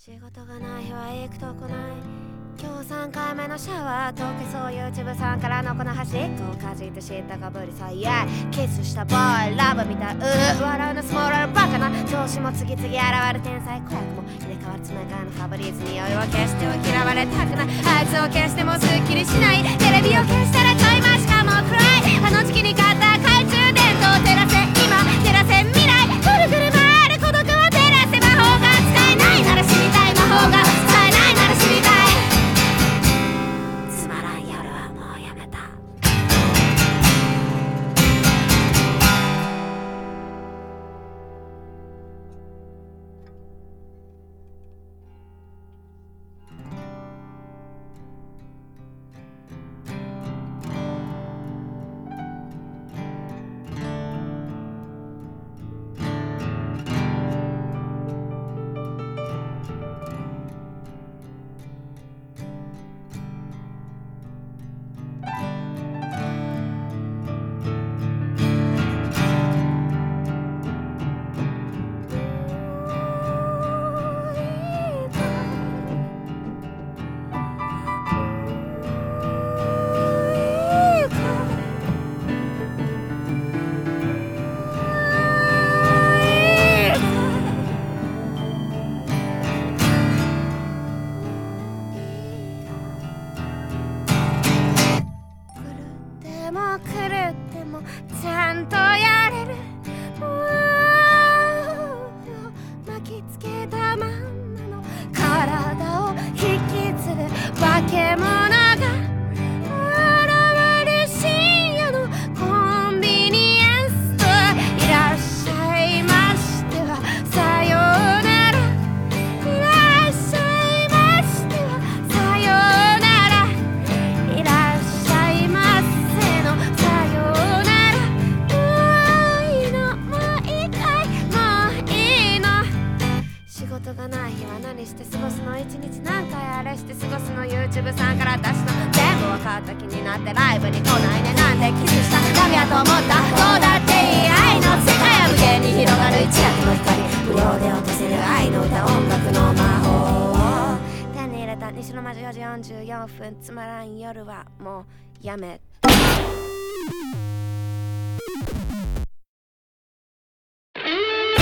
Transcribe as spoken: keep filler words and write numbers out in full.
仕事がない日は行くとこない。今日さんかいめのシャワー溶けそう YouTube さんからのこの端っこをかじって知ったかぶり最悪キスしたボーイラブみたいうー笑うのスモーラルバカな上司も次々現れる天才子役も入れ替わる詰め替えのファブリーズ匂いを消しては嫌われたくないあいつを消してもすっきりしないテレビを消したらタイマーしかも暗いあの時期に買った懐中電灯照らせ今照らせ未来ぐるぐる回る孤独を照らせ魔法が使えないなら知りたい魔法が使えないなら知りたいつまらん夜はもうやめたちゃんとやれる巻きつけたまんまの体を引き継ぐ化け物が現れ深夜のコンビニエンスといらっしゃいましてはさようならいらっしゃいましてはさようならいらっしゃいませのさようなら仕事がない日は何して過ごすの一日何回あれして過ごすの YouTube さんから出すの全部分かった気になってライブに来ないねなんでキスしたダメやと思ったどうだっていい愛の世界は無限に広がる一躍の光無料で落とせる愛の歌音楽の魔法を手に入れた西の魔女よじよんじゅうよんぷんつまらん夜はもうやめ